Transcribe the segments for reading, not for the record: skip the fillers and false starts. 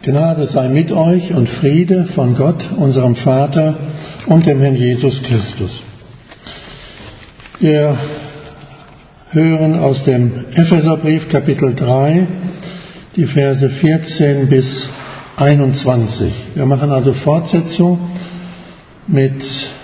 Gnade sei mit euch und Friede von Gott, unserem Vater und dem Herrn Jesus Christus. Wir hören aus dem Epheserbrief Kapitel 3 die Verse 14 bis 21. Wir machen also Fortsetzung mit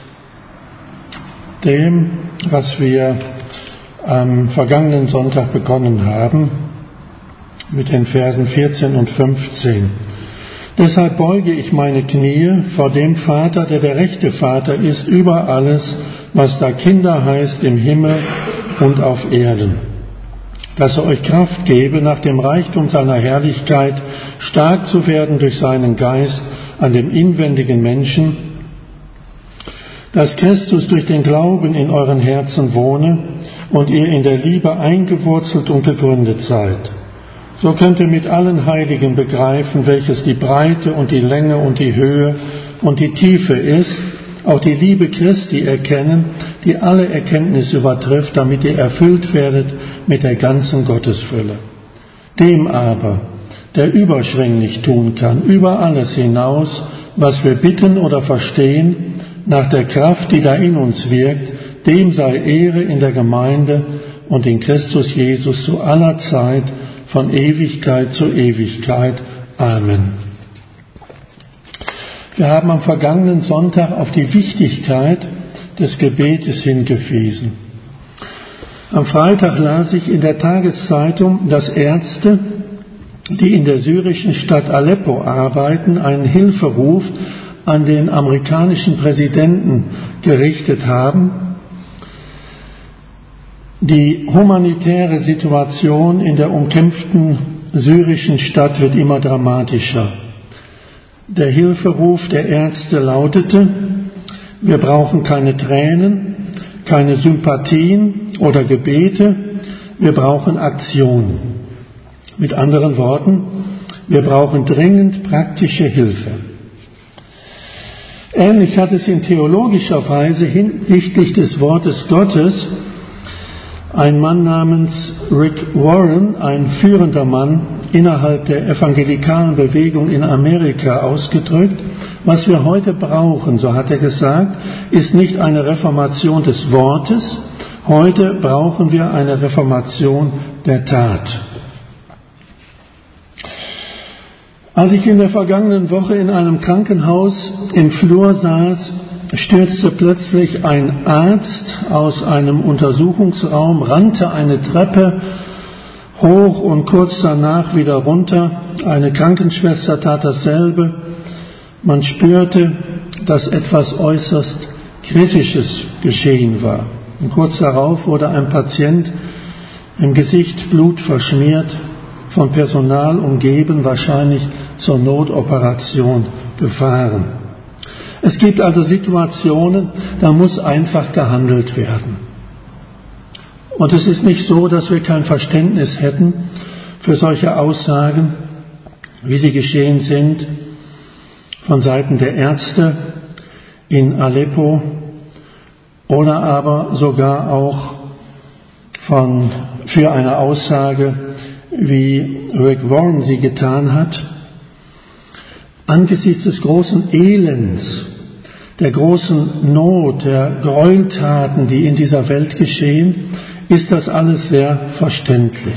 dem, was wir am vergangenen Sonntag begonnen haben, mit den Versen 14 und 15. Deshalb beuge ich meine Knie vor dem Vater, der der rechte Vater ist, über alles, was da Kinder heißt im Himmel und auf Erden, dass er euch Kraft gebe, nach dem Reichtum seiner Herrlichkeit stark zu werden durch seinen Geist an dem inwendigen Menschen, dass Christus durch den Glauben in euren Herzen wohne und ihr in der Liebe eingewurzelt und gegründet seid. So könnt ihr mit allen Heiligen begreifen, welches die Breite und die Länge und die Höhe und die Tiefe ist, auch die Liebe Christi erkennen, die alle Erkenntnis übertrifft, damit ihr erfüllt werdet mit der ganzen Gottesfülle. Dem aber, der überschwänglich tun kann, über alles hinaus, was wir bitten oder verstehen, nach der Kraft, die da in uns wirkt, dem sei Ehre in der Gemeinde und in Christus Jesus zu aller Zeit, von Ewigkeit zu Ewigkeit. Amen. Wir haben am vergangenen Sonntag auf die Wichtigkeit des Gebetes hingewiesen. Am Freitag las ich in der Tageszeitung, dass Ärzte, die in der syrischen Stadt Aleppo arbeiten, einen Hilferuf an den amerikanischen Präsidenten gerichtet haben. Die humanitäre Situation in der umkämpften syrischen Stadt wird immer dramatischer. Der Hilferuf der Ärzte lautete: Wir brauchen keine Tränen, keine Sympathien oder Gebete, wir brauchen Aktion. Mit anderen Worten, wir brauchen dringend praktische Hilfe. Ähnlich hat es in theologischer Weise hinsichtlich des Wortes Gottes ein Mann namens Rick Warren, ein führender Mann innerhalb der evangelikalen Bewegung in Amerika, ausgedrückt: Was wir heute brauchen, so hat er gesagt, ist nicht eine Reformation des Wortes, heute brauchen wir eine Reformation der Tat. Als ich in der vergangenen Woche in einem Krankenhaus im Flur saß, stürzte plötzlich ein Arzt aus einem Untersuchungsraum, rannte eine Treppe hoch und kurz danach wieder runter. Eine Krankenschwester tat dasselbe. Man spürte, dass etwas äußerst Kritisches geschehen war. Und kurz darauf wurde ein Patient im Gesicht blutverschmiert, von Personal umgeben, wahrscheinlich zur Notoperation gefahren. Es gibt also Situationen, da muss einfach gehandelt werden. Und es ist nicht so, dass wir kein Verständnis hätten für solche Aussagen, wie sie geschehen sind, von Seiten der Ärzte in Aleppo oder aber sogar auch für eine Aussage, wie Rick Warren sie getan hat. Angesichts des großen Elends, der großen Not, der Gräueltaten, die in dieser Welt geschehen, ist das alles sehr verständlich.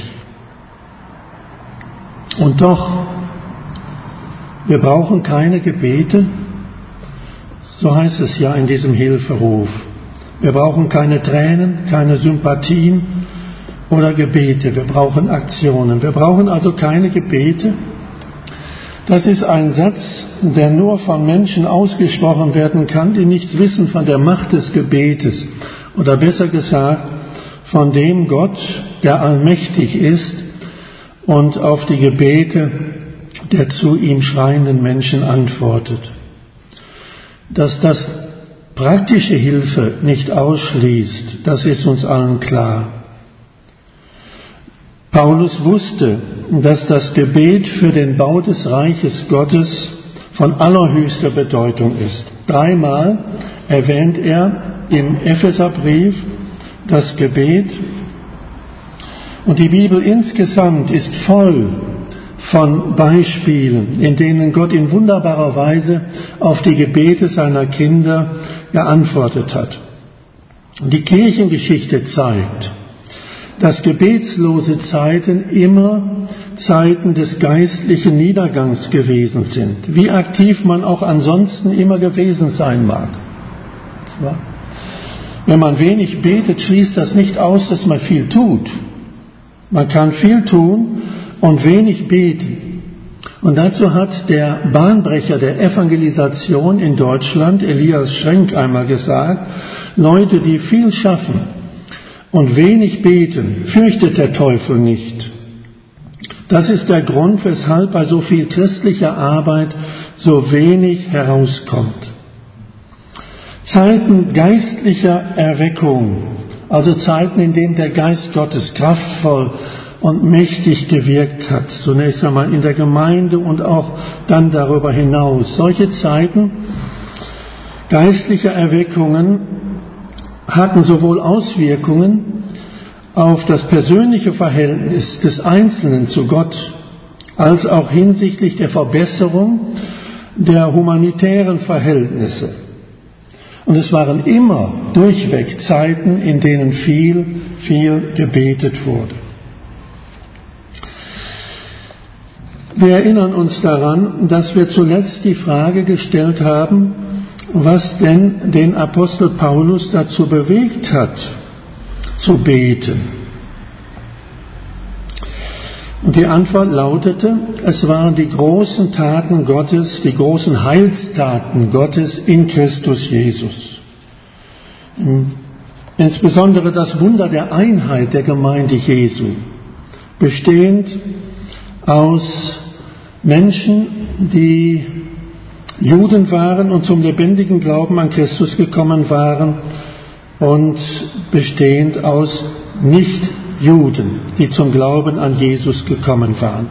Und doch, wir brauchen keine Gebete, so heißt es ja in diesem Hilferuf. Wir brauchen keine Tränen, keine Sympathien oder Gebete, wir brauchen Aktionen. Wir brauchen also keine Gebete. Das ist ein Satz, der nur von Menschen ausgesprochen werden kann, die nichts wissen von der Macht des Gebetes. Oder besser gesagt, von dem Gott, der allmächtig ist und auf die Gebete der zu ihm schreienden Menschen antwortet. Dass das praktische Hilfe nicht ausschließt, das ist uns allen klar. Paulus wusste, dass das Gebet für den Bau des Reiches Gottes von allerhöchster Bedeutung ist. 3-mal erwähnt er im Epheserbrief das Gebet. Und die Bibel insgesamt ist voll von Beispielen, in denen Gott in wunderbarer Weise auf die Gebete seiner Kinder geantwortet hat. Die Kirchengeschichte zeigt, dass gebetslose Zeiten immer Zeiten des geistlichen Niedergangs gewesen sind, wie aktiv man auch ansonsten immer gewesen sein mag. Wenn man wenig betet, schließt das nicht aus, dass man viel tut. Man kann viel tun und wenig beten. Und dazu hat der Bahnbrecher der Evangelisation in Deutschland, Elias Schrenk, einmal gesagt: Leute, die viel schaffen und wenig beten, fürchtet der Teufel nicht. Das ist der Grund, weshalb bei so viel christlicher Arbeit so wenig herauskommt. Zeiten geistlicher Erweckung, also Zeiten, in denen der Geist Gottes kraftvoll und mächtig gewirkt hat, zunächst einmal in der Gemeinde und auch dann darüber hinaus. Solche Zeiten geistlicher Erweckungen hatten sowohl Auswirkungen auf das persönliche Verhältnis des Einzelnen zu Gott, als auch hinsichtlich der Verbesserung der humanitären Verhältnisse. Und es waren immer durchweg Zeiten, in denen viel gebetet wurde. Wir erinnern uns daran, dass wir zuletzt die Frage gestellt haben, was denn den Apostel Paulus dazu bewegt hat, zu beten. Und die Antwort lautete, es waren die großen Taten Gottes, die großen Heilstaten Gottes in Christus Jesus. Insbesondere das Wunder der Einheit der Gemeinde Jesu, bestehend aus Menschen, die Juden waren und zum lebendigen Glauben an Christus gekommen waren, und bestehend aus Nichtjuden, die zum Glauben an Jesus gekommen waren.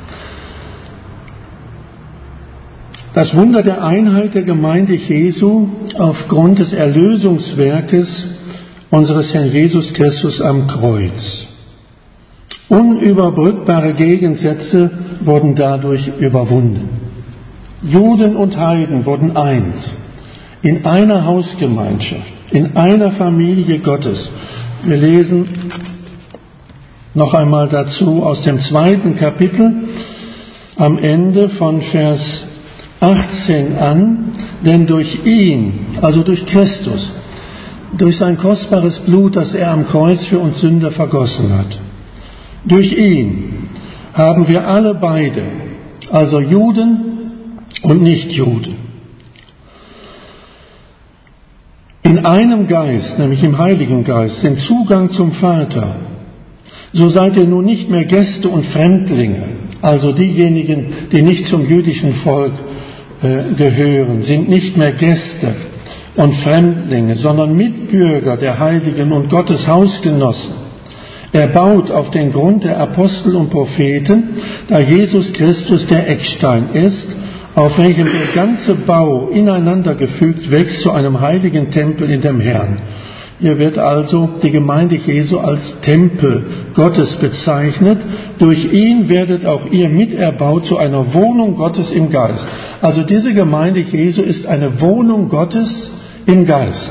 Das Wunder der Einheit der Gemeinde Jesu aufgrund des Erlösungswerkes unseres Herrn Jesus Christus am Kreuz. Unüberbrückbare Gegensätze wurden dadurch überwunden. Juden und Heiden wurden eins, in einer Hausgemeinschaft, in einer Familie Gottes. Wir lesen noch einmal dazu aus dem 2. Kapitel am Ende von Vers 18 an, denn durch ihn, also durch Christus, durch sein kostbares Blut, das er am Kreuz für uns Sünder vergossen hat, durch ihn haben wir alle beide, also Juden und Nichtjuden, in einem Geist, nämlich im Heiligen Geist, den Zugang zum Vater. So seid ihr nun nicht mehr Gäste und Fremdlinge, also diejenigen, die nicht zum jüdischen Volk gehören, sind nicht mehr Gäste und Fremdlinge, sondern Mitbürger der Heiligen und Gottes Hausgenossen. Er baut auf den Grund der Apostel und Propheten, da Jesus Christus der Eckstein ist, auf welchem der ganze Bau ineinander gefügt wächst zu einem heiligen Tempel in dem Herrn. Hier wird also die Gemeinde Jesu als Tempel Gottes bezeichnet. Durch ihn werdet auch ihr miterbaut zu einer Wohnung Gottes im Geist. Also diese Gemeinde Jesu ist eine Wohnung Gottes im Geist.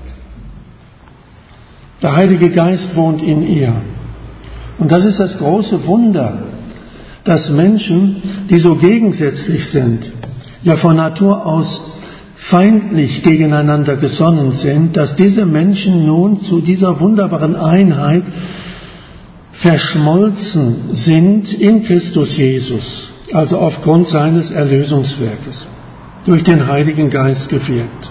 Der Heilige Geist wohnt in ihr. Und das ist das große Wunder, dass Menschen, die so gegensätzlich sind, ja von Natur aus feindlich gegeneinander gesonnen sind, dass diese Menschen nun zu dieser wunderbaren Einheit verschmolzen sind in Christus Jesus, also aufgrund seines Erlösungswerkes, durch den Heiligen Geist gewirkt.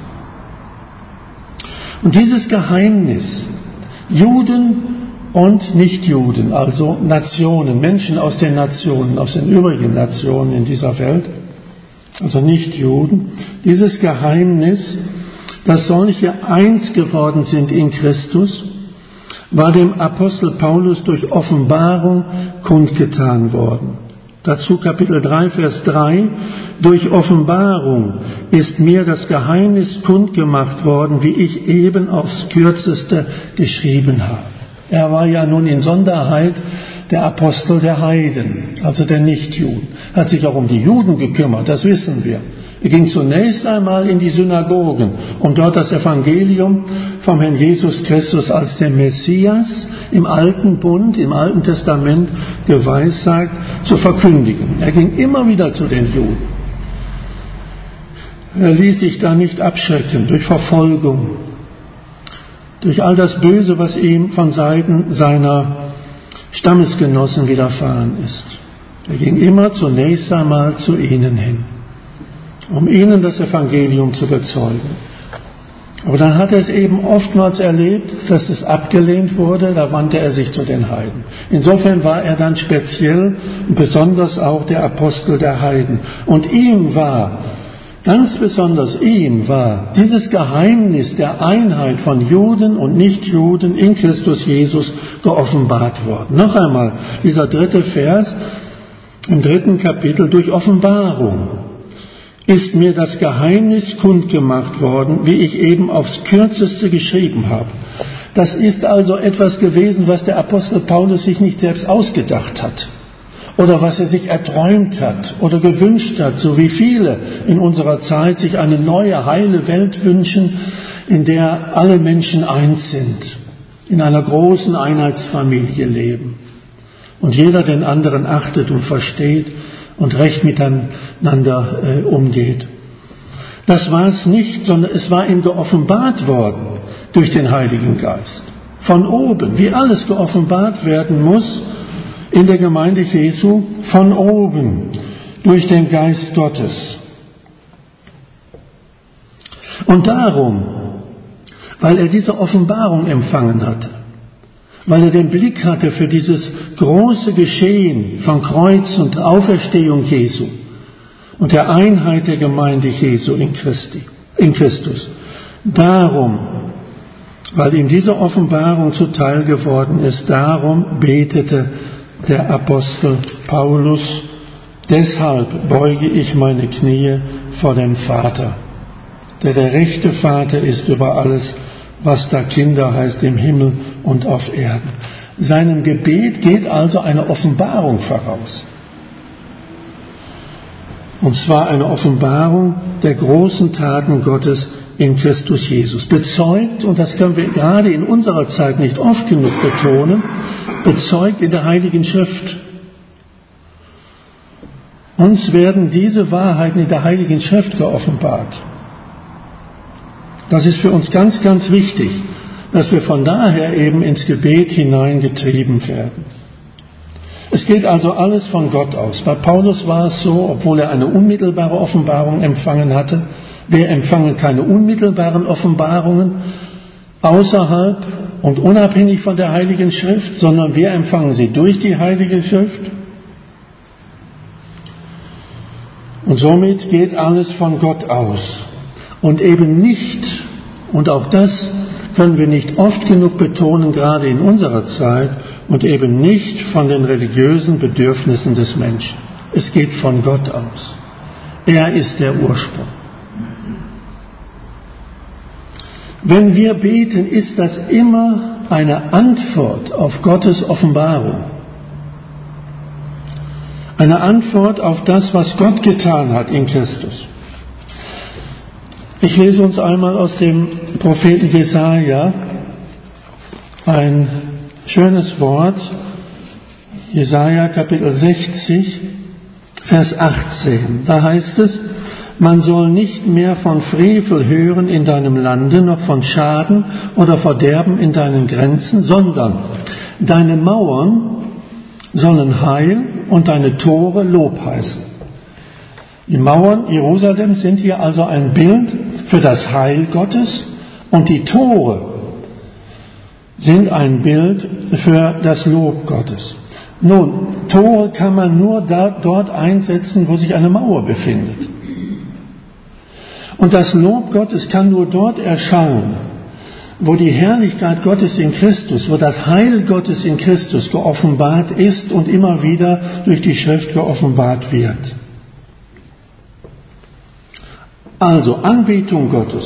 Und dieses Geheimnis, Juden und Nichtjuden, also Nationen, Menschen aus den Nationen, aus den übrigen Nationen in dieser Welt, also Nichtjuden, dieses Geheimnis, dass solche eins geworden sind in Christus, war dem Apostel Paulus durch Offenbarung kundgetan worden. Dazu Kapitel 3, Vers 3, durch Offenbarung ist mir das Geheimnis kundgemacht worden, wie ich eben aufs Kürzeste geschrieben habe. Er war ja nun in Sonderheit der Apostel der Heiden, also der Nichtjuden. Er hat sich auch um die Juden gekümmert, das wissen wir. Er ging zunächst einmal in die Synagogen, um dort das Evangelium vom Herrn Jesus Christus als der Messias im Alten Bund, im Alten Testament geweissagt, zu verkündigen. Er ging immer wieder zu den Juden. Er ließ sich da nicht abschrecken durch Verfolgung, durch all das Böse, was ihm von Seiten seiner Stammesgenossen widerfahren ist. Er ging immer zunächst einmal zu ihnen hin, um ihnen das Evangelium zu bezeugen. Aber dann hat er es eben oftmals erlebt, dass es abgelehnt wurde, da wandte er sich zu den Heiden. Insofern war er dann speziell und besonders auch der Apostel der Heiden. Und ganz besonders ihm war dieses Geheimnis der Einheit von Juden und Nichtjuden in Christus Jesus geoffenbart worden. Noch einmal, dieser 3. Vers im 3. Kapitel: Durch Offenbarung ist mir das Geheimnis kundgemacht worden, wie ich eben aufs Kürzeste geschrieben habe. Das ist also etwas gewesen, was der Apostel Paulus sich nicht selbst ausgedacht hat oder was er sich erträumt hat oder gewünscht hat, so wie viele in unserer Zeit sich eine neue, heile Welt wünschen, in der alle Menschen eins sind, in einer großen Einheitsfamilie leben und jeder den anderen achtet und versteht und recht miteinander umgeht. Das war es nicht, sondern es war ihm geoffenbart worden durch den Heiligen Geist. Von oben, wie alles geoffenbart werden muss in der Gemeinde Jesu, von oben, durch den Geist Gottes. Und darum, weil er diese Offenbarung empfangen hatte, weil er den Blick hatte für dieses große Geschehen von Kreuz und Auferstehung Jesu und der Einheit der Gemeinde Jesu in Christus. Darum, weil ihm diese Offenbarung zuteil geworden ist, darum betete der Apostel Paulus: Deshalb beuge ich meine Knie vor dem Vater, der rechte Vater ist über alles, was da Kinder heißt, im Himmel und auf Erden. Seinem Gebet geht also eine Offenbarung voraus. Und zwar eine Offenbarung der großen Taten Gottes in Christus Jesus. Bezeugt, und das können wir gerade in unserer Zeit nicht oft genug betonen, bezeugt in der Heiligen Schrift. Uns werden diese Wahrheiten in der Heiligen Schrift geoffenbart. Das ist für uns ganz, ganz wichtig, dass wir von daher eben ins Gebet hineingetrieben werden. Es geht also alles von Gott aus. Bei Paulus war es so, obwohl er eine unmittelbare Offenbarung empfangen hatte. Wir empfangen keine unmittelbaren Offenbarungen außerhalb und unabhängig von der Heiligen Schrift, sondern wir empfangen sie durch die Heilige Schrift. Und somit geht alles von Gott aus. Und eben nicht, und auch das können wir nicht oft genug betonen, gerade in unserer Zeit, und eben nicht von den religiösen Bedürfnissen des Menschen. Es geht von Gott aus. Er ist der Ursprung. Wenn wir beten, ist das immer eine Antwort auf Gottes Offenbarung. Eine Antwort auf das, was Gott getan hat in Christus. Ich lese uns einmal aus dem Propheten Jesaja ein schönes Wort. Jesaja Kapitel 60, Vers 18. Da heißt es: Man soll nicht mehr von Frevel hören in deinem Lande, noch von Schaden oder Verderben in deinen Grenzen, sondern deine Mauern sollen Heil und deine Tore Lob heißen. Die Mauern Jerusalems sind hier also ein Bild für das Heil Gottes und die Tore sind ein Bild für das Lob Gottes. Nun, Tore kann man nur dort einsetzen, wo sich eine Mauer befindet. Und das Lob Gottes kann nur dort erscheinen, wo die Herrlichkeit Gottes in Christus, wo das Heil Gottes in Christus geoffenbart ist und immer wieder durch die Schrift geoffenbart wird. Also Anbetung Gottes,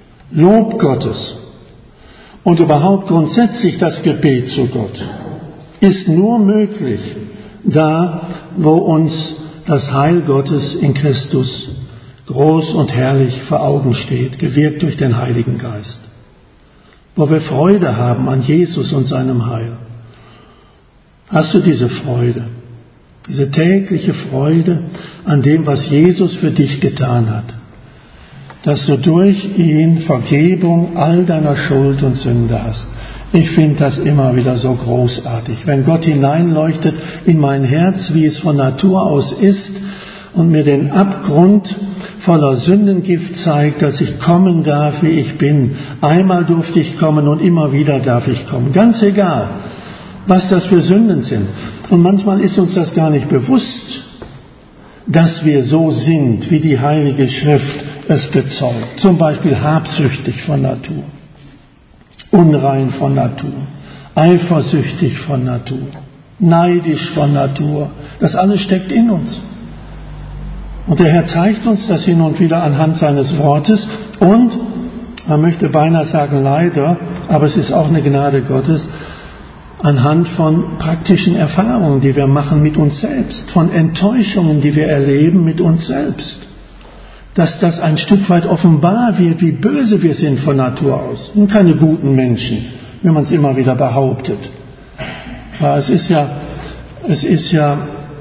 Lob Gottes und überhaupt grundsätzlich das Gebet zu Gott ist nur möglich da, wo uns das Heil Gottes in Christus groß und herrlich vor Augen steht, gewirkt durch den Heiligen Geist. Wo wir Freude haben an Jesus und seinem Heil. Hast du diese Freude? Diese tägliche Freude an dem, was Jesus für dich getan hat. Dass du durch ihn Vergebung all deiner Schuld und Sünde hast. Ich finde das immer wieder so großartig. Wenn Gott hineinleuchtet in mein Herz, wie es von Natur aus ist, und mir den Abgrund voller Sündengift zeigt, dass ich kommen darf, wie ich bin. Einmal durfte ich kommen und immer wieder darf ich kommen. Ganz egal, was das für Sünden sind. Und manchmal ist uns das gar nicht bewusst, dass wir so sind, wie die Heilige Schrift es bezeugt. Zum Beispiel habsüchtig von Natur, unrein von Natur, eifersüchtig von Natur, neidisch von Natur. Das alles steckt in uns. Und der Herr zeigt uns das hin und wieder anhand seines Wortes und, man möchte beinahe sagen leider, aber es ist auch eine Gnade Gottes, anhand von praktischen Erfahrungen, die wir machen mit uns selbst, von Enttäuschungen, die wir erleben mit uns selbst. Dass das ein Stück weit offenbar wird, wie böse wir sind von Natur aus. Und keine guten Menschen, wie man es immer wieder behauptet. Aber es ist ja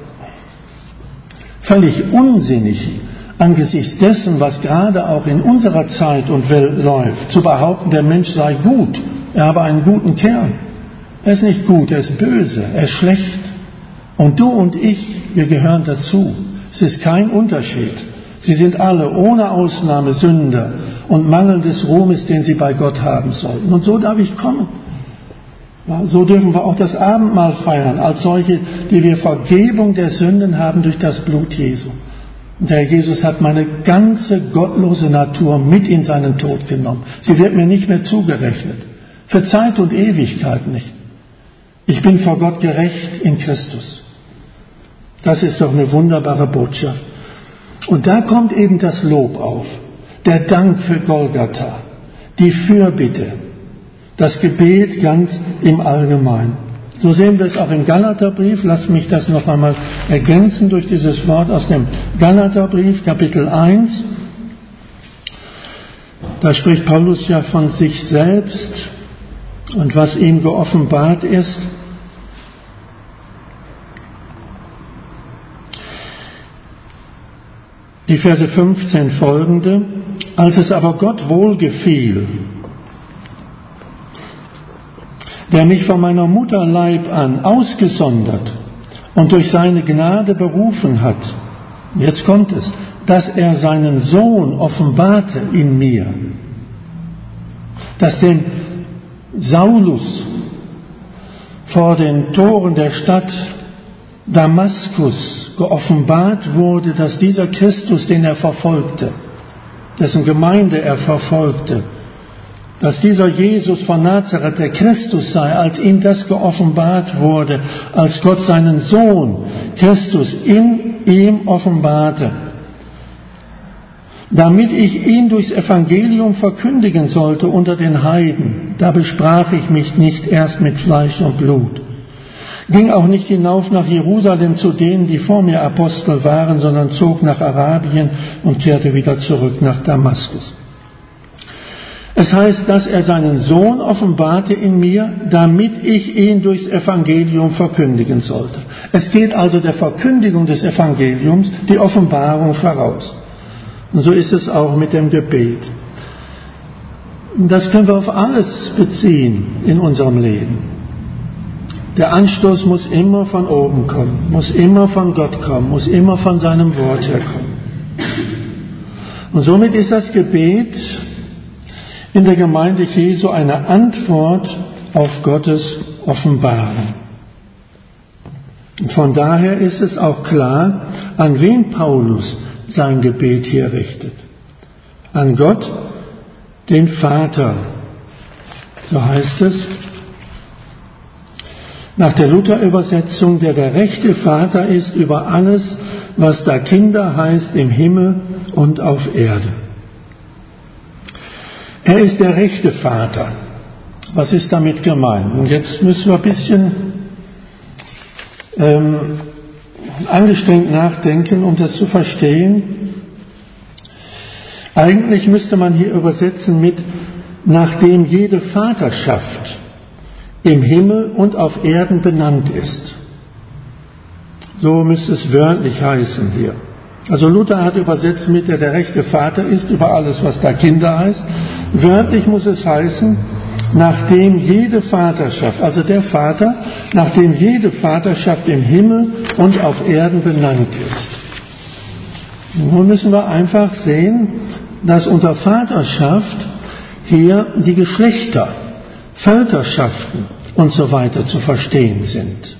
völlig unsinnig, angesichts dessen, was gerade auch in unserer Zeit und Welt läuft, zu behaupten, der Mensch sei gut, er habe einen guten Kern. Er ist nicht gut, er ist böse, er ist schlecht. Und du und ich, wir gehören dazu. Es ist kein Unterschied. Sie sind alle ohne Ausnahme Sünder und Mangel des Ruhmes, den sie bei Gott haben sollten. Und so darf ich kommen. Ja, so dürfen wir auch das Abendmahl feiern, als solche, die wir Vergebung der Sünden haben durch das Blut Jesu. Und der Herr Jesus hat meine ganze gottlose Natur mit in seinen Tod genommen. Sie wird mir nicht mehr zugerechnet. Für Zeit und Ewigkeit nicht. Ich bin vor Gott gerecht in Christus. Das ist doch eine wunderbare Botschaft. Und da kommt eben das Lob auf, der Dank für Golgatha, die Fürbitte, das Gebet ganz im Allgemeinen. So sehen wir es auch im Galaterbrief. Lasst mich das noch einmal ergänzen durch dieses Wort aus dem Galaterbrief, Kapitel 1. Da spricht Paulus ja von sich selbst und was ihm geoffenbart ist. Die Verse 15 folgende: Als es aber Gott wohlgefiel, der mich von meiner Mutterleib an ausgesondert und durch seine Gnade berufen hat, jetzt kommt es, dass er seinen Sohn offenbarte in mir, dass dem Saulus vor den Toren der Stadt Damaskus geoffenbart wurde, dass dieser Christus, den er verfolgte, dessen Gemeinde er verfolgte, dass dieser Jesus von Nazareth der Christus sei, als ihm das geoffenbart wurde, als Gott seinen Sohn Christus in ihm offenbarte, damit ich ihn durchs Evangelium verkündigen sollte unter den Heiden. Da besprach ich mich nicht erst mit Fleisch und Blut. Ging auch nicht hinauf nach Jerusalem zu denen, die vor mir Apostel waren, sondern zog nach Arabien und kehrte wieder zurück nach Damaskus. Es heißt, dass er seinen Sohn offenbarte in mir, damit ich ihn durchs Evangelium verkündigen sollte. Es geht also der Verkündigung des Evangeliums die Offenbarung voraus. Und so ist es auch mit dem Gebet. Das können wir auf alles beziehen in unserem Leben. Der Anstoß muss immer von oben kommen, muss immer von Gott kommen, muss immer von seinem Wort herkommen. Und somit ist das Gebet in der Gemeinde Jesu eine Antwort auf Gottes Offenbarung. Und von daher ist es auch klar, an wen Paulus sein Gebet hier richtet. An Gott, den Vater. So heißt es nach der Luther-Übersetzung, der rechte Vater ist über alles, was da Kinder heißt im Himmel und auf Erde. Er ist der rechte Vater. Was ist damit gemeint? Und jetzt müssen wir ein bisschen angestrengt nachdenken, um das zu verstehen. Eigentlich müsste man hier übersetzen mit, nachdem jede Vaterschaft im Himmel und auf Erden benannt ist. So müsste es wörtlich heißen hier. Also Luther hat übersetzt mit, der rechte Vater ist über alles, was da Kinder heißt. Wörtlich muss es heißen, nachdem jede Vaterschaft, also der Vater, nachdem jede Vaterschaft im Himmel und auf Erden benannt ist. Nun müssen wir einfach sehen, dass unter Vaterschaft hier die Geschlechter, Völkerschaften und so weiter zu verstehen sind.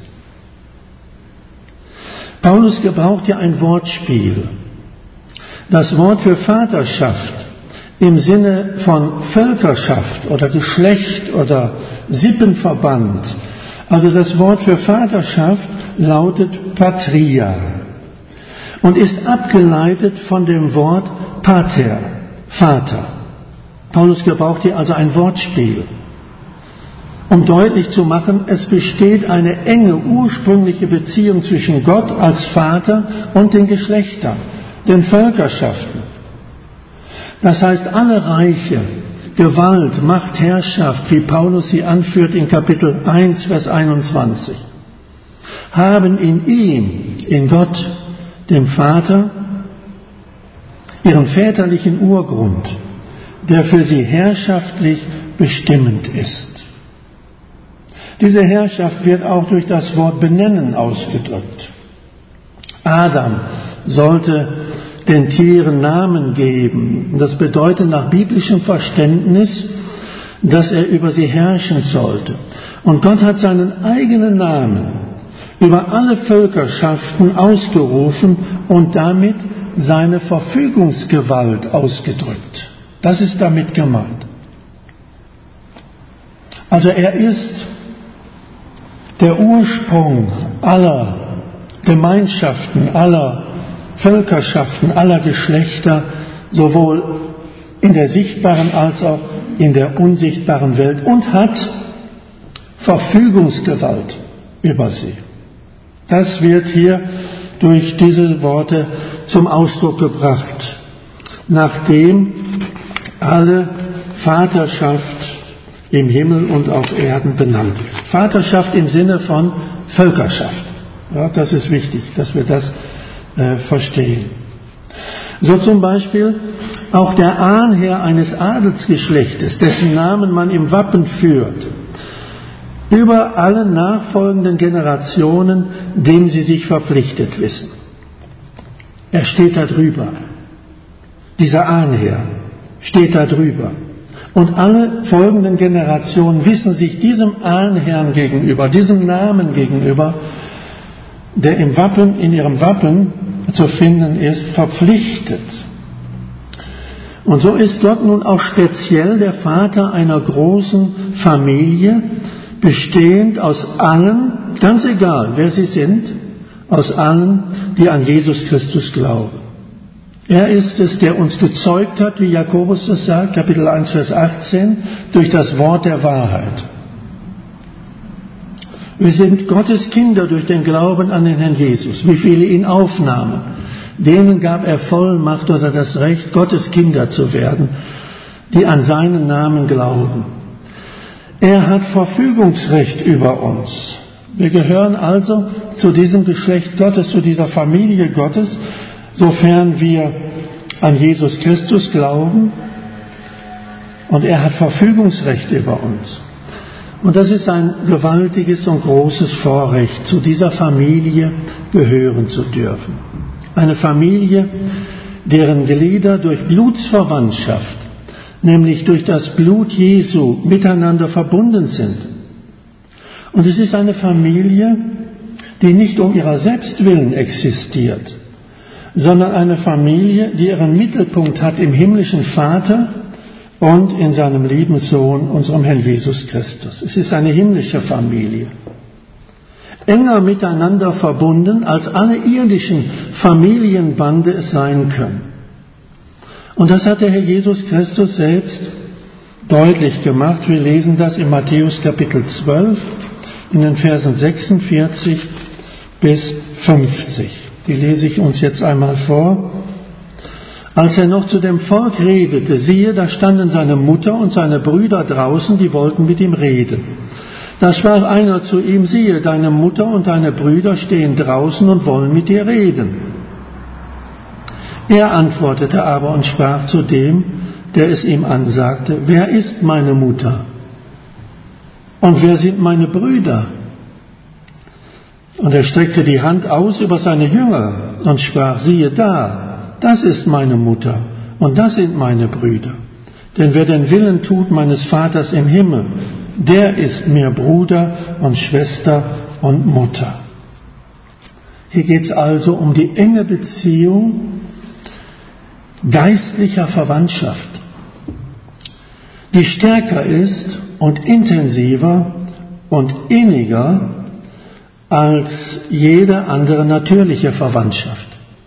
Paulus gebraucht ja ein Wortspiel. Das Wort für Vaterschaft im Sinne von Völkerschaft oder Geschlecht oder Sippenverband, also das Wort für Vaterschaft lautet Patria und ist abgeleitet von dem Wort Pater, Vater. Paulus gebraucht hier also ein Wortspiel, um deutlich zu machen, es besteht eine enge ursprüngliche Beziehung zwischen Gott als Vater und den Geschlechtern, den Völkerschaften. Das heißt, alle Reiche, Gewalt, Macht, Herrschaft, wie Paulus sie anführt in Kapitel 1, Vers 21, haben in ihm, in Gott, dem Vater, ihren väterlichen Urgrund, der für sie herrschaftlich bestimmend ist. Diese Herrschaft wird auch durch das Wort benennen ausgedrückt. Adam sollte den Tieren Namen geben. Das bedeutet nach biblischem Verständnis, dass er über sie herrschen sollte. Und Gott hat seinen eigenen Namen über alle Völkerschaften ausgerufen und damit seine Verfügungsgewalt ausgedrückt. Das ist damit gemeint. Also er ist der Ursprung aller Gemeinschaften, aller Völkerschaften, aller Geschlechter, sowohl in der sichtbaren als auch in der unsichtbaren Welt und hat Verfügungsgewalt über sie. Das wird hier durch diese Worte zum Ausdruck gebracht, nachdem alle Vaterschaft im Himmel und auf Erden benannt wird. Vaterschaft im Sinne von Völkerschaft. Ja, das ist wichtig, dass wir das verstehen. So zum Beispiel auch der Ahnherr eines Adelsgeschlechtes, dessen Namen man im Wappen führt, über alle nachfolgenden Generationen, dem sie sich verpflichtet wissen. Er steht da drüber. Dieser Ahnherr steht da drüber. Und alle folgenden Generationen wissen sich diesem Ahnherrn gegenüber, diesem Namen gegenüber, der im Wappen, in ihrem Wappen zu finden ist, verpflichtet. Und so ist Gott nun auch speziell der Vater einer großen Familie, bestehend aus allen, ganz egal wer sie sind, aus allen, die an Jesus Christus glauben. Er ist es, der uns gezeugt hat, wie Jakobus das sagt, Kapitel 1, Vers 18, durch das Wort der Wahrheit. Wir sind Gottes Kinder durch den Glauben an den Herrn Jesus. Wie viele ihn aufnahmen, denen gab er Vollmacht oder das Recht, Gottes Kinder zu werden, die an seinen Namen glauben. Er hat Verfügungsrecht über uns. Wir gehören also zu diesem Geschlecht Gottes, zu dieser Familie Gottes, sofern wir an Jesus Christus glauben. Und er hat Verfügungsrecht über uns. Und das ist ein gewaltiges und großes Vorrecht, zu dieser Familie gehören zu dürfen. Eine Familie, deren Glieder durch Blutsverwandtschaft, nämlich durch das Blut Jesu, miteinander verbunden sind. Und es ist eine Familie, die nicht um ihrer selbst willen existiert, sondern eine Familie, die ihren Mittelpunkt hat im himmlischen Vater und in seinem lieben Sohn, unserem Herrn Jesus Christus. Es ist eine himmlische Familie. Enger miteinander verbunden, als alle irdischen Familienbande es sein können. Und das hat der Herr Jesus Christus selbst deutlich gemacht. Wir lesen das in Matthäus Kapitel 12, in den Versen 46 bis 50. Die lese ich uns jetzt einmal vor. Als er noch zu dem Volk redete, siehe, da standen seine Mutter und seine Brüder draußen, die wollten mit ihm reden. Da sprach einer zu ihm, siehe, deine Mutter und deine Brüder stehen draußen und wollen mit dir reden. Er antwortete aber und sprach zu dem, der es ihm ansagte, wer ist meine Mutter? Und wer sind meine Brüder? Und er streckte die Hand aus über seine Jünger und sprach, siehe da, das ist meine Mutter und das sind meine Brüder. Denn wer den Willen tut meines Vaters im Himmel, der ist mir Bruder und Schwester und Mutter. Hier geht es also um die enge Beziehung geistlicher Verwandtschaft, die stärker ist und intensiver und inniger als jede andere natürliche Verwandtschaft.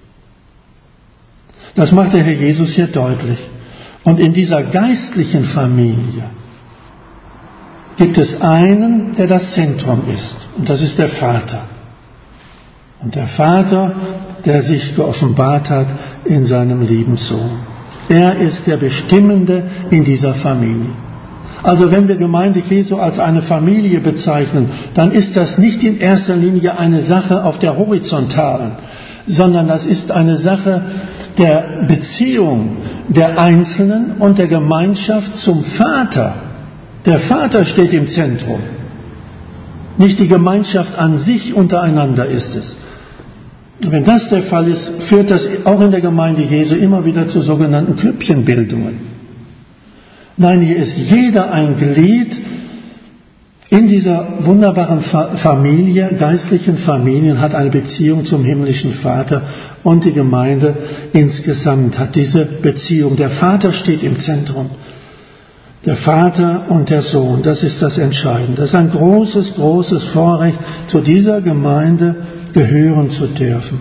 Das macht der Herr Jesus hier deutlich. Und in dieser geistlichen Familie gibt es einen, der das Zentrum ist, und das ist der Vater. Und der Vater, der sich geoffenbart hat in seinem lieben Sohn. Er ist der Bestimmende in dieser Familie. Also wenn wir Gemeinde Jesu als eine Familie bezeichnen, dann ist das nicht in erster Linie eine Sache auf der Horizontalen, sondern das ist eine Sache der Beziehung der Einzelnen und der Gemeinschaft zum Vater. Der Vater steht im Zentrum. Nicht die Gemeinschaft an sich untereinander ist es. Wenn das der Fall ist, führt das auch in der Gemeinde Jesu immer wieder zu sogenannten Klüppchenbildungen. Nein, hier ist jeder ein Glied in dieser wunderbaren Familie, geistlichen Familie, hat eine Beziehung zum himmlischen Vater, und die Gemeinde insgesamt hat diese Beziehung. Der Vater steht im Zentrum. Der Vater und der Sohn, das ist das Entscheidende. Das ist ein großes, großes Vorrecht, zu dieser Gemeinde gehören zu dürfen.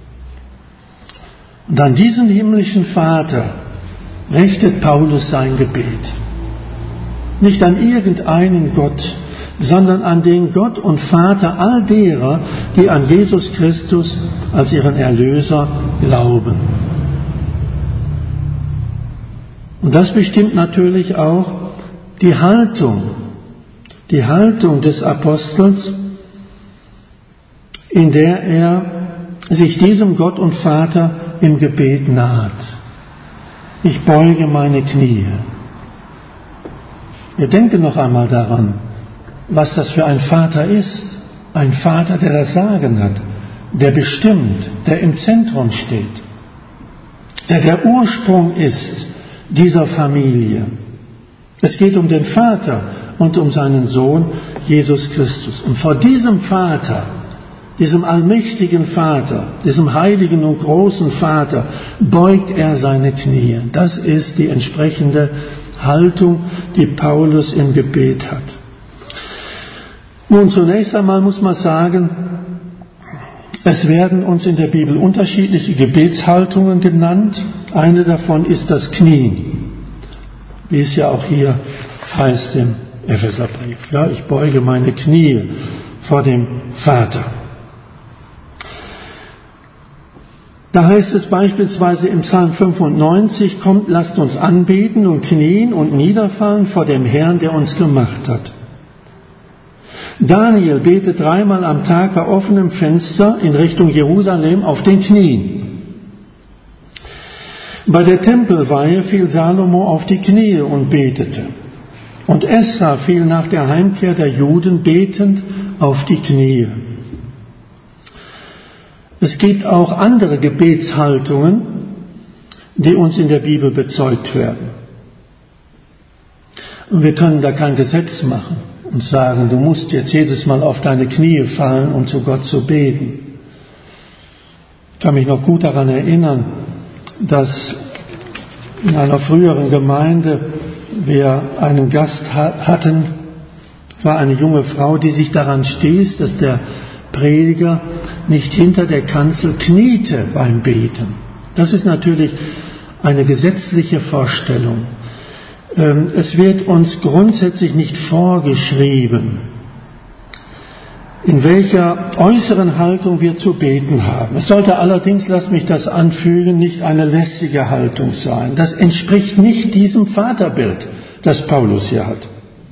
Und an diesen himmlischen Vater richtet Paulus sein Gebet. Nicht an irgendeinen Gott, sondern an den Gott und Vater all derer, die an Jesus Christus als ihren Erlöser glauben. Und das bestimmt natürlich auch die Haltung des Apostels, in der er sich diesem Gott und Vater im Gebet naht. Ich beuge meine Knie. Wir denken noch einmal daran, was das für ein Vater ist. Ein Vater, der das Sagen hat, der bestimmt, der im Zentrum steht, der Ursprung ist dieser Familie. Es geht um den Vater und um seinen Sohn Jesus Christus. Und vor diesem Vater, diesem allmächtigen Vater, diesem heiligen und großen Vater, beugt er seine Knie. Das ist die entsprechende Haltung, die Paulus im Gebet hat. Nun, zunächst einmal muss man sagen, es werden uns in der Bibel unterschiedliche Gebetshaltungen genannt. Eine davon ist das Knien, wie es ja auch hier heißt im Epheserbrief. Ja, ich beuge meine Knie vor dem Vater. Da heißt es beispielsweise im Psalm 95, kommt, lasst uns anbeten und knien und niederfallen vor dem Herrn, der uns gemacht hat. Daniel betet 3-mal am Tag bei offenem Fenster in Richtung Jerusalem auf den Knien. Bei der Tempelweihe fiel Salomo auf die Knie und betete. Und Esra fiel nach der Heimkehr der Juden betend auf die Knie. Es gibt auch andere Gebetshaltungen, die uns in der Bibel bezeugt werden. Und wir können da kein Gesetz machen und sagen, du musst jetzt jedes Mal auf deine Knie fallen, um zu Gott zu beten. Ich kann mich noch gut daran erinnern, dass in einer früheren Gemeinde wir einen Gast hatten, war eine junge Frau, die sich daran stieß, dass der Prediger nicht hinter der Kanzel kniete beim Beten. Das ist natürlich eine gesetzliche Vorstellung. Es wird uns grundsätzlich nicht vorgeschrieben, in welcher äußeren Haltung wir zu beten haben. Es sollte allerdings, lasst mich das anfügen, nicht eine lässige Haltung sein. Das entspricht nicht diesem Vaterbild, das Paulus hier hat.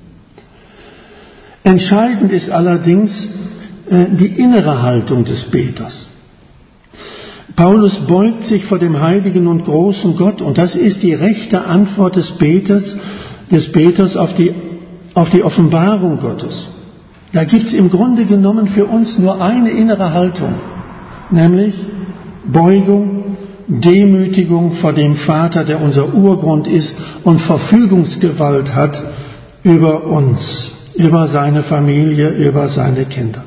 Entscheidend ist allerdings die innere Haltung des Beters. Paulus beugt sich vor dem heiligen und großen Gott, und das ist die rechte Antwort des Beters auf die Offenbarung Gottes. Da gibt es im Grunde genommen für uns nur eine innere Haltung, nämlich Beugung, Demütigung vor dem Vater, der unser Urgrund ist und Verfügungsgewalt hat über uns, über seine Familie, über seine Kinder.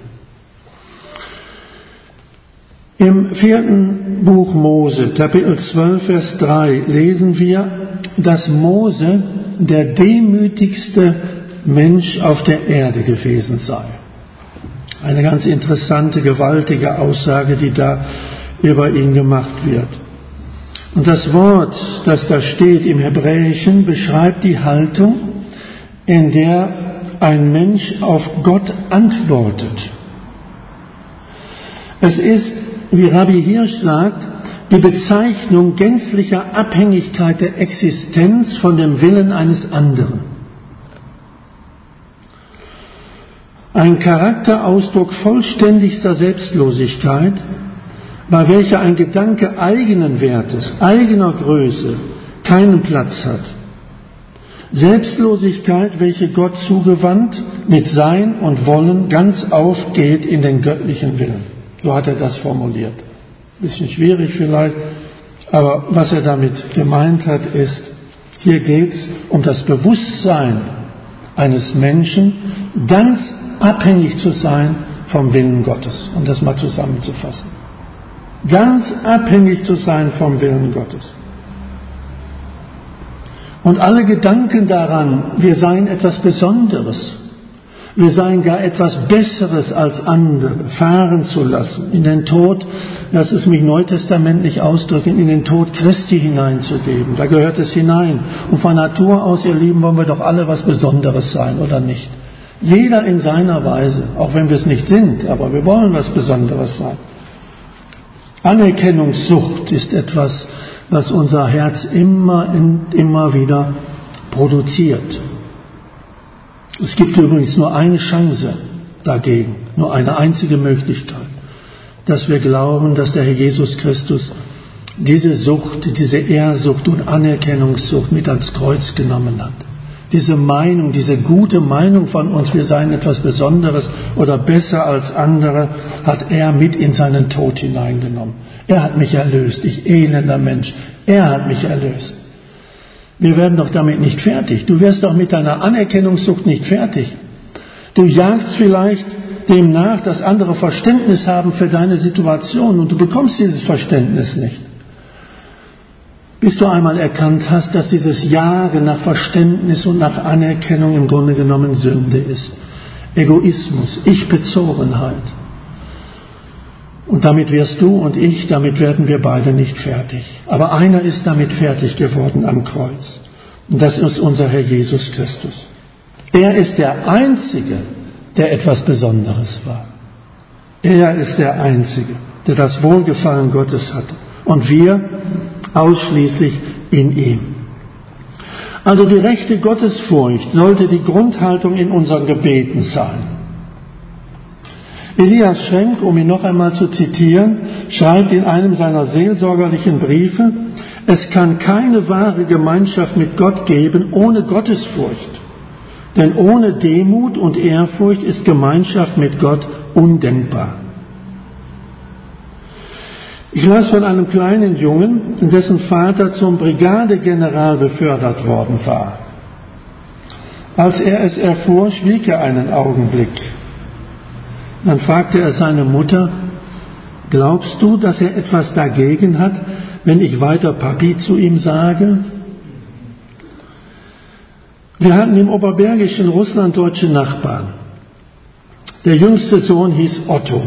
Im 4. Buch Mose, Kapitel 12, Vers 3, lesen wir, dass Mose der demütigste Mensch auf der Erde gewesen sei. Eine ganz interessante, gewaltige Aussage, die da über ihn gemacht wird. Und das Wort, das da steht im Hebräischen, beschreibt die Haltung, in der ein Mensch auf Gott antwortet. Es ist, wie Rabbi Hirsch sagt, die Bezeichnung gänzlicher Abhängigkeit der Existenz von dem Willen eines anderen. Ein Charakterausdruck vollständigster Selbstlosigkeit, bei welcher ein Gedanke eigenen Wertes, eigener Größe keinen Platz hat. Selbstlosigkeit, welche Gott zugewandt mit Sein und Wollen ganz aufgeht in den göttlichen Willen. So hat er das formuliert. Bisschen schwierig vielleicht, aber was er damit gemeint hat, ist, hier geht es um das Bewusstsein eines Menschen, ganz abhängig zu sein vom Willen Gottes, um das mal zusammenzufassen. Ganz abhängig zu sein vom Willen Gottes. Und alle Gedanken daran, wir seien etwas Besonderes, wir seien gar etwas Besseres als andere, fahren zu lassen, in den Tod, lass es mich neutestamentlich ausdrücken, in den Tod Christi hineinzugeben. Da gehört es hinein. Und von Natur aus, ihr Lieben, wollen wir doch alle was Besonderes sein, oder nicht? Jeder in seiner Weise, auch wenn wir es nicht sind, aber wir wollen was Besonderes sein. Anerkennungssucht ist etwas, was unser Herz immer wieder produziert. Es gibt übrigens nur eine Chance dagegen, nur eine einzige Möglichkeit, dass wir glauben, dass der Herr Jesus Christus diese Sucht, diese Ehrsucht und Anerkennungssucht mit ans Kreuz genommen hat. Diese Meinung, diese gute Meinung von uns, wir seien etwas Besonderes oder besser als andere, hat er mit in seinen Tod hineingenommen. Er hat mich erlöst, ich elender Mensch. Er hat mich erlöst. Wir werden doch damit nicht fertig. Du wirst doch mit deiner Anerkennungssucht nicht fertig. Du jagst vielleicht dem nach, dass andere Verständnis haben für deine Situation und du bekommst dieses Verständnis nicht. Bis du einmal erkannt hast, dass dieses Jagen nach Verständnis und nach Anerkennung im Grunde genommen Sünde ist. Egoismus, Ich-Bezogenheit. Und damit wirst du und ich, damit werden wir beide nicht fertig. Aber einer ist damit fertig geworden am Kreuz. Und das ist unser Herr Jesus Christus. Er ist der Einzige, der etwas Besonderes war. Er ist der Einzige, der das Wohlgefallen Gottes hatte. Und wir ausschließlich in ihm. Also die rechte Gottesfurcht sollte die Grundhaltung in unseren Gebeten sein. Elias Schenk, um ihn noch einmal zu zitieren, schreibt in einem seiner seelsorgerlichen Briefe, es kann keine wahre Gemeinschaft mit Gott geben ohne Gottesfurcht. Denn ohne Demut und Ehrfurcht ist Gemeinschaft mit Gott undenkbar. Ich las von einem kleinen Jungen, dessen Vater zum Brigadegeneral befördert worden war. Als er es erfuhr, schwieg er einen Augenblick. Dann fragte er seine Mutter, glaubst du, dass er etwas dagegen hat, wenn ich weiter Papi zu ihm sage? Wir hatten im oberbergischen Russland deutsche Nachbarn. Der jüngste Sohn hieß Otto.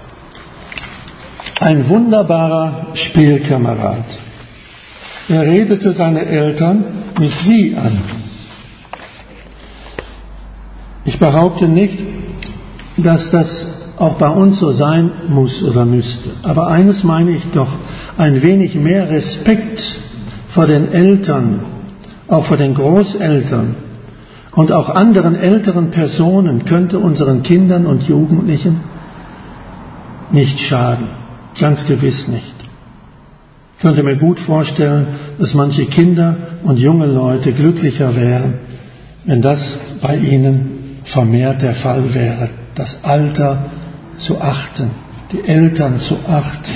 Ein wunderbarer Spielkamerad. Er redete seine Eltern mit Sie an. Ich behaupte nicht, dass das auch bei uns so sein muss oder müsste. Aber eines meine ich doch, ein wenig mehr Respekt vor den Eltern, auch vor den Großeltern und auch anderen älteren Personen könnte unseren Kindern und Jugendlichen nicht schaden. Ganz gewiss nicht. Ich könnte mir gut vorstellen, dass manche Kinder und junge Leute glücklicher wären, wenn das bei ihnen vermehrt der Fall wäre, das Alter zu achten, die Eltern zu achten.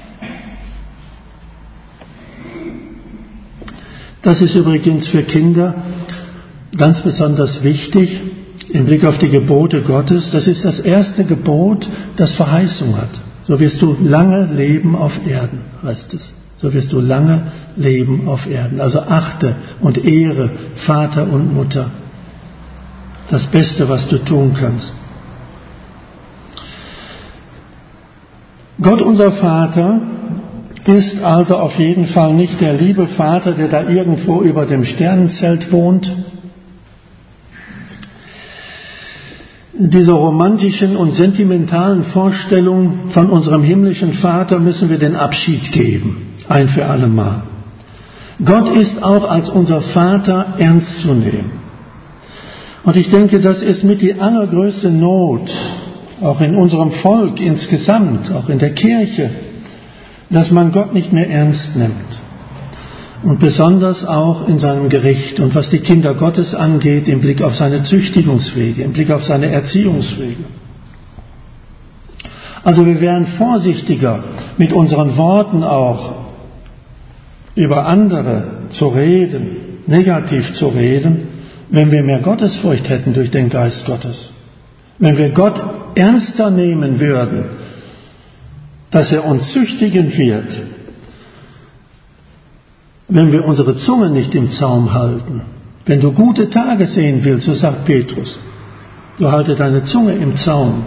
Das ist übrigens für Kinder ganz besonders wichtig im Blick auf die Gebote Gottes. Das ist das erste Gebot, das Verheißung hat. So wirst du lange leben auf Erden, heißt es. So wirst du lange leben auf Erden. Also achte und ehre Vater und Mutter. Das Beste, was du tun kannst. Gott, unser Vater, ist also auf jeden Fall nicht der liebe Vater, der da irgendwo über dem Sternenzelt wohnt. Dieser romantischen und sentimentalen Vorstellung von unserem himmlischen Vater müssen wir den Abschied geben, ein für alle Mal. Gott ist auch als unser Vater ernst zu nehmen. Und ich denke, das ist mit die allergrößte Not, auch in unserem Volk insgesamt, auch in der Kirche, dass man Gott nicht mehr ernst nimmt. Und besonders auch in seinem Gericht und was die Kinder Gottes angeht, im Blick auf seine Züchtigungswege, im Blick auf seine Erziehungswege. Also wir wären vorsichtiger mit unseren Worten auch über andere zu reden, negativ zu reden, wenn wir mehr Gottesfurcht hätten durch den Geist Gottes. Wenn wir Gott ernster nehmen würden, dass er uns züchtigen wird, wenn wir unsere Zunge nicht im Zaum halten. Wenn du gute Tage sehen willst, so sagt Petrus, du halte deine Zunge im Zaum.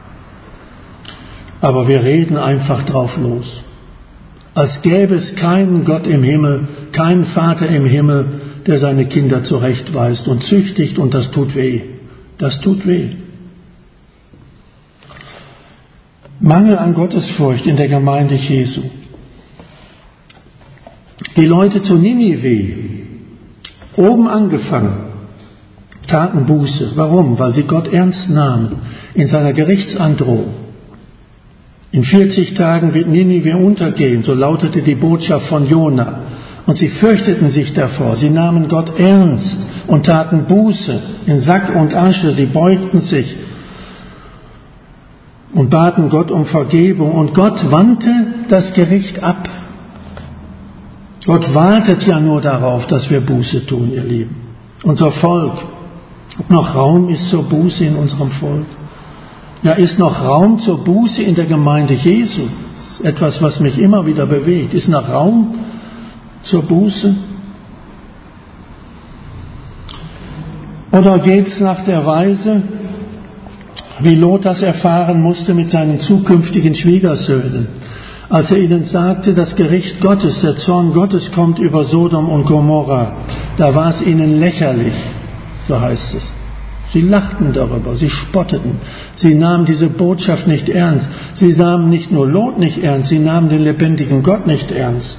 Aber wir reden einfach drauf los. Als gäbe es keinen Gott im Himmel, keinen Vater im Himmel, der seine Kinder zurechtweist und züchtigt, und das tut weh. Das tut weh. Mangel an Gottesfurcht in der Gemeinde Jesu. Die Leute zu Ninive, oben angefangen, taten Buße. Warum? Weil sie Gott ernst nahmen in seiner Gerichtsandrohung. In 40 Tagen wird Ninive untergehen, so lautete die Botschaft von Jona. Und sie fürchteten sich davor. Sie nahmen Gott ernst und taten Buße in Sack und Asche. Sie beugten sich und baten Gott um Vergebung. Und Gott wandte das Gericht ab. Gott wartet ja nur darauf, dass wir Buße tun, ihr Lieben. Unser Volk. Ob noch Raum ist zur Buße in unserem Volk? Ja, ist noch Raum zur Buße in der Gemeinde Jesu? Das ist etwas, was mich immer wieder bewegt. Ist noch Raum zur Buße? Oder geht es nach der Weise, wie Lot das erfahren musste mit seinen zukünftigen Schwiegersöhnen, als er ihnen sagte, das Gericht Gottes, der Zorn Gottes kommt über Sodom und Gomorra. Da war es ihnen lächerlich, so heißt es. Sie lachten darüber, sie spotteten, sie nahmen diese Botschaft nicht ernst. Sie nahmen nicht nur Lot nicht ernst, sie nahmen den lebendigen Gott nicht ernst.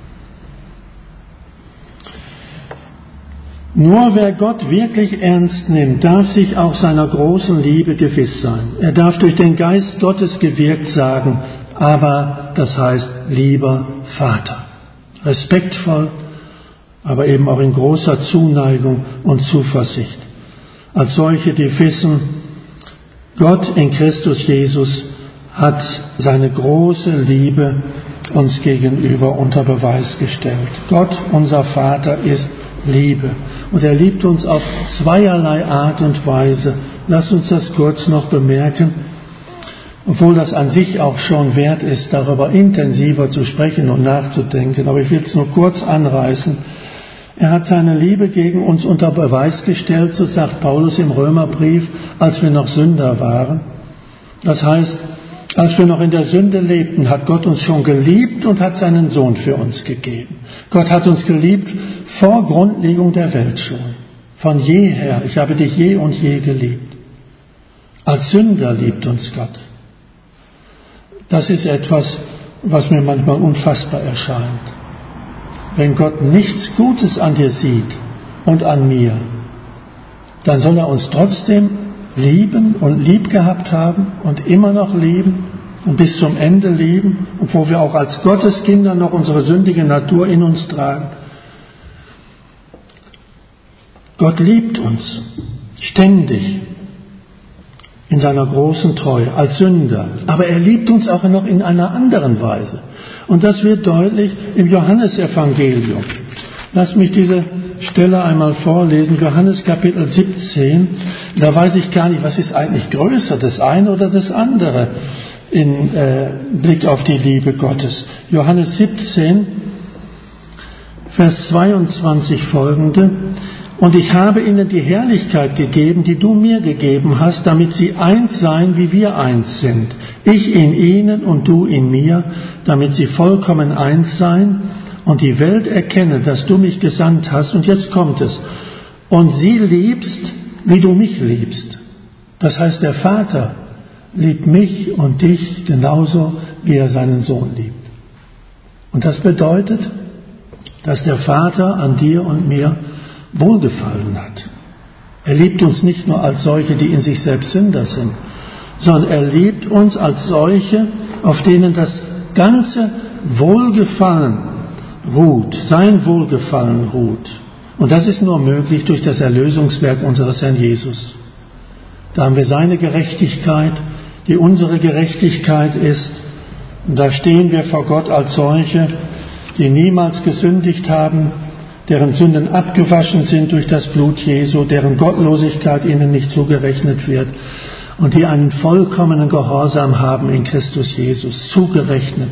Nur wer Gott wirklich ernst nimmt, darf sich auch seiner großen Liebe gewiss sein. Er darf durch den Geist Gottes gewirkt sagen, aber das heißt lieber Vater. Respektvoll, aber eben auch in großer Zuneigung und Zuversicht. Als solche, die wissen, Gott in Christus Jesus hat seine große Liebe uns gegenüber unter Beweis gestellt. Gott, unser Vater, ist Liebe. Und er liebt uns auf zweierlei Art und Weise. Lass uns das kurz noch bemerken, obwohl das an sich auch schon wert ist, darüber intensiver zu sprechen und nachzudenken. Aber ich will es nur kurz anreißen. Er hat seine Liebe gegen uns unter Beweis gestellt, so sagt Paulus im Römerbrief, als wir noch Sünder waren. Das heißt, als wir noch in der Sünde lebten, hat Gott uns schon geliebt und hat seinen Sohn für uns gegeben. Gott hat uns geliebt vor Grundlegung der Welt schon. Von jeher, ich habe dich je und je geliebt. Als Sünder liebt uns Gott. Das ist etwas, was mir manchmal unfassbar erscheint. Wenn Gott nichts Gutes an dir sieht und an mir, dann soll er uns trotzdem lieben und lieb gehabt haben und immer noch lieben und bis zum Ende lieben, obwohl wir auch als Gotteskinder noch unsere sündige Natur in uns tragen. Gott liebt uns ständig in seiner großen Treue als Sünder, aber er liebt uns auch noch in einer anderen Weise. Und das wird deutlich im Johannesevangelium. Lass mich diese Stelle einmal vorlesen, Johannes Kapitel 17. Da weiß ich gar nicht, was ist eigentlich größer, das eine oder das andere in Blick auf die Liebe Gottes. Johannes 17, Vers 22 folgende. Und ich habe ihnen die Herrlichkeit gegeben, die du mir gegeben hast, damit sie eins seien, wie wir eins sind. Ich in ihnen und du in mir, damit sie vollkommen eins seien und die Welt erkenne, dass du mich gesandt hast. Und jetzt kommt es. Und sie liebst, wie du mich liebst. Das heißt, der Vater liebt mich und dich genauso, wie er seinen Sohn liebt. Und das bedeutet, dass der Vater an dir und mir Wohlgefallen hat. Er liebt uns nicht nur als solche, die in sich selbst Sünder sind, sondern er liebt uns als solche, auf denen das ganze Wohlgefallen ruht, sein Wohlgefallen ruht. Und das ist nur möglich durch das Erlösungswerk unseres Herrn Jesus. Da haben wir seine Gerechtigkeit, die unsere Gerechtigkeit ist. Und da stehen wir vor Gott als solche, die niemals gesündigt haben, deren Sünden abgewaschen sind durch das Blut Jesu, deren Gottlosigkeit ihnen nicht zugerechnet wird und die einen vollkommenen Gehorsam haben in Christus Jesus, zugerechnet.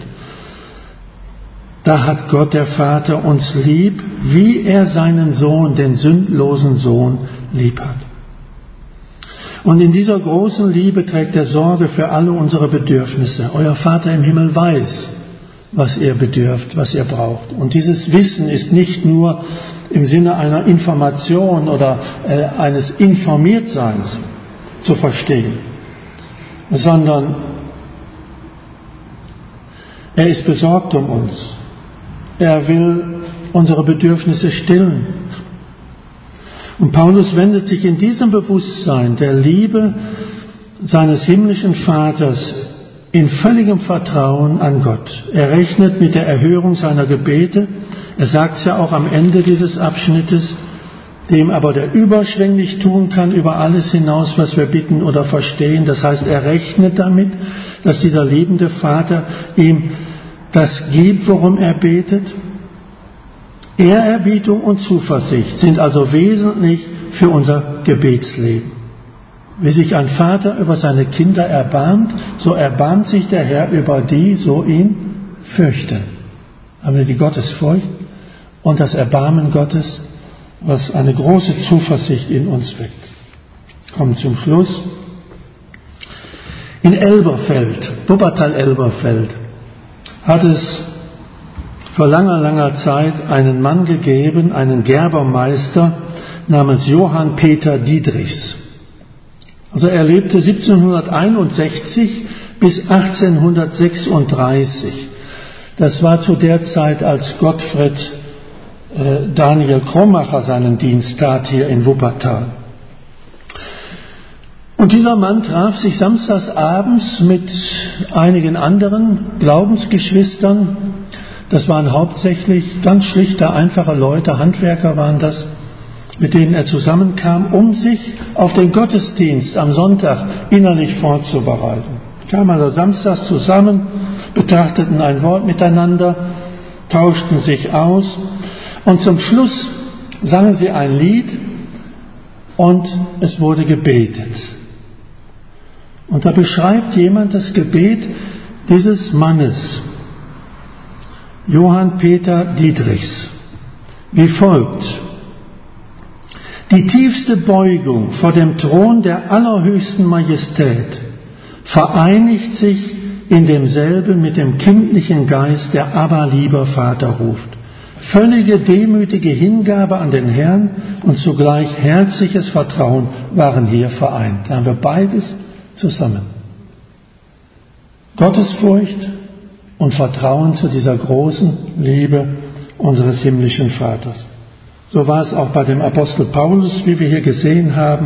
Da hat Gott der Vater uns lieb, wie er seinen Sohn, den sündlosen Sohn, lieb hat. Und in dieser großen Liebe trägt er Sorge für alle unsere Bedürfnisse. Euer Vater im Himmel weiß, was ihr bedürft, was ihr braucht. Und dieses Wissen ist nicht nur im Sinne einer Information oder eines Informiertseins zu verstehen, sondern er ist besorgt um uns. Er will unsere Bedürfnisse stillen. Und Paulus wendet sich in diesem Bewusstsein der Liebe seines himmlischen Vaters in völligem Vertrauen an Gott. Er rechnet mit der Erhörung seiner Gebete. Er sagt es ja auch am Ende dieses Abschnittes, dem aber der überschwänglich tun kann über alles hinaus, was wir bitten oder verstehen. Das heißt, er rechnet damit, dass dieser liebende Vater ihm das gibt, worum er betet. Ehrerbietung und Zuversicht sind also wesentlich für unser Gebetsleben. Wie sich ein Vater über seine Kinder erbarmt, so erbarmt sich der Herr über die, so ihn fürchten. Haben wir die Gottesfurcht und das Erbarmen Gottes, was eine große Zuversicht in uns weckt. Kommen zum Schluss. In Elberfeld, Wuppertal-Elberfeld, hat es vor langer, langer Zeit einen Mann gegeben, einen Gerbermeister namens Johann Peter Diedrichs. Also er lebte 1761 bis 1836. Das war zu der Zeit, als Gottfried Daniel Krommacher seinen Dienst tat hier in Wuppertal. Und dieser Mann traf sich samstags abends mit einigen anderen Glaubensgeschwistern. Das waren hauptsächlich ganz schlichte, einfache Leute, Handwerker waren das, mit denen er zusammenkam, um sich auf den Gottesdienst am Sonntag innerlich vorzubereiten. Kamen also samstags zusammen, betrachteten ein Wort miteinander, tauschten sich aus und zum Schluss sangen sie ein Lied und es wurde gebetet. Und da beschreibt jemand das Gebet dieses Mannes, Johann Peter Diedrichs, wie folgt: Die tiefste Beugung vor dem Thron der allerhöchsten Majestät vereinigt sich in demselben mit dem kindlichen Geist, der aber lieber Vater ruft. Völlige demütige Hingabe an den Herrn und zugleich herzliches Vertrauen waren hier vereint. Da haben wir beides zusammen. Gottesfurcht und Vertrauen zu dieser großen Liebe unseres himmlischen Vaters. So war es auch bei dem Apostel Paulus, wie wir hier gesehen haben.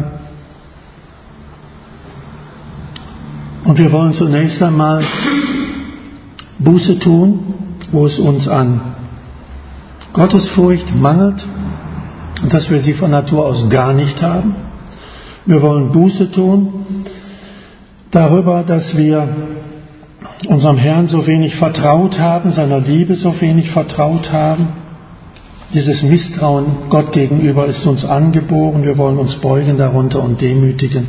Und wir wollen zunächst einmal Buße tun, wo es uns an Gottesfurcht mangelt und dass wir sie von Natur aus gar nicht haben. Wir wollen Buße tun darüber, dass wir unserem Herrn so wenig vertraut haben, seiner Liebe so wenig vertraut haben. Dieses Misstrauen Gott gegenüber ist uns angeboren. Wir wollen uns beugen darunter und demütigen.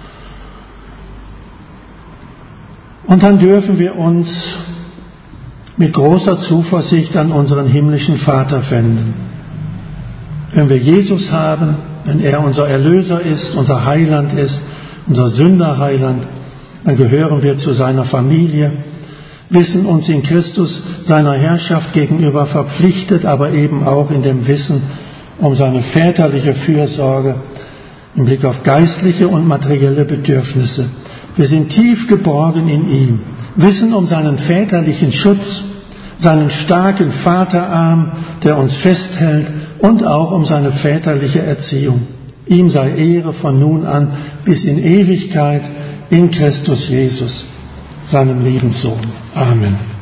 Und dann dürfen wir uns mit großer Zuversicht an unseren himmlischen Vater wenden. Wenn wir Jesus haben, wenn er unser Erlöser ist, unser Heiland ist, unser Sünderheiland, dann gehören wir zu seiner Familie, wissen uns in Christus seiner Herrschaft gegenüber verpflichtet, aber eben auch in dem Wissen um seine väterliche Fürsorge im Blick auf geistliche und materielle Bedürfnisse. Wir sind tief geborgen in ihm, wissen um seinen väterlichen Schutz, seinen starken Vaterarm, der uns festhält, und auch um seine väterliche Erziehung. Ihm sei Ehre von nun an bis in Ewigkeit in Christus Jesus, seinem lieben Sohn. Amen.